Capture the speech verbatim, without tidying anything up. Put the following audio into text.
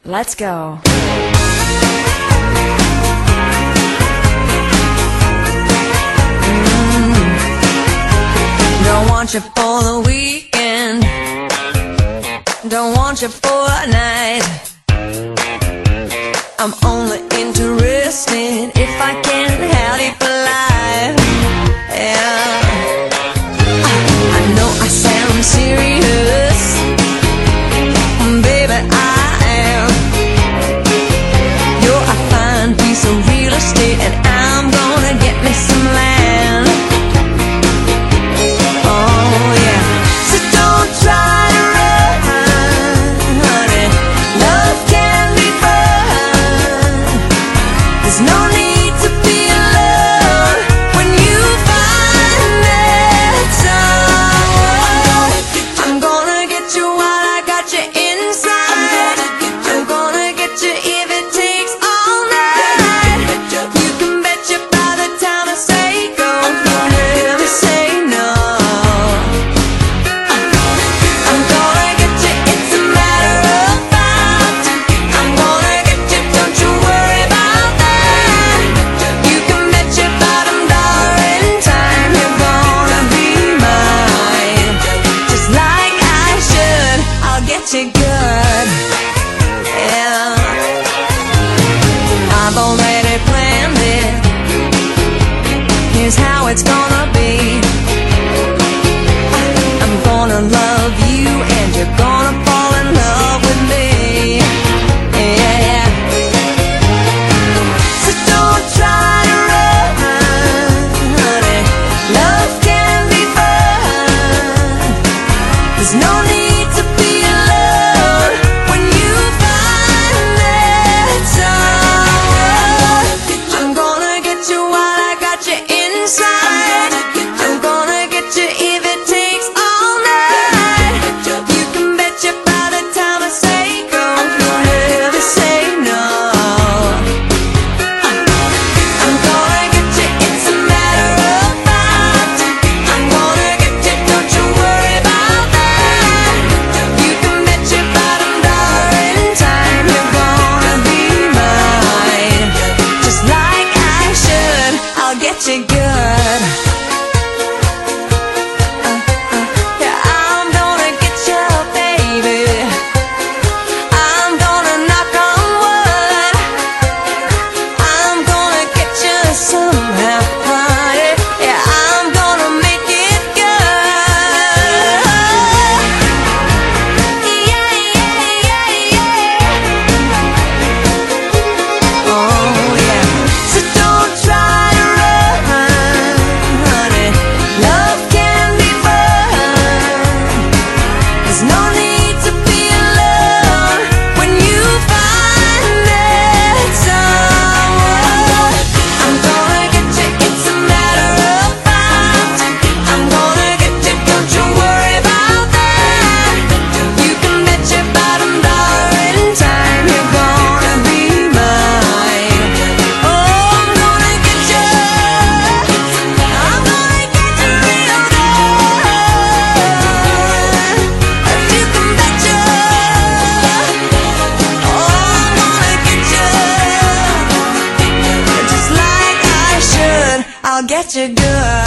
Let's go. Mm. Don't want you for the weekend, don't want you for a night. I'm only interested if I can have you for life. Yeah, I, I know I sound serious, baby, I am. You're a fine piece of real estate, and I'm gonna get me some land. Oh yeah, so don't try to run, honey. Love can be fun. There's no need to be alone when you find that someone. I'm gonna get you while I got you inside. I'm gonna get you if it takes all night. You can bet you by the time I say go, you'll never say no. I'm gonna get you, it's a matter of fact. I'm gonna get you, don't you worry about that. You can bet your bottom dollar in time you're gonna be mine. Just like I should, I'll get you good. Yeah, I've already planned it. Here's how it's gonna be. I'm gonna love you and you're gonna fall in love with me. Yeah, so don't try to run, honey. Love can be fun. There's no need to be alone when you find that someone. I'm gonna get you while I got you inside. I'm gonna get you if it takes all night. You can bet you by the time I say go, you'll never say no. I'm gonna get you, it's a matter of fact. I'm gonna get you, don't you worry about that. You can bet your bottom dollar in time you're gonna be mine. Just like I should, I'll get you good. Uh, uh, yeah, I'm gonna get you, baby. I'm gonna knock on wood. I'm gonna get you somehow, honey. Yeah, I'm gonna make it good. Yeah, yeah, yeah, yeah. Oh yeah, so don't try to run, honey. Love can be fun. There's no need to be alone when you find that someone. I'm gonna get you, it's a matter of fact. I'm gonna get you, don't you worry about that. You can bet your bottom dollar in time you're gonna be mine. Oh, I'm gonna get you, I'm gonna get you real good. You can bet you, oh, I'm gonna get you, just like I should, I'll get you good.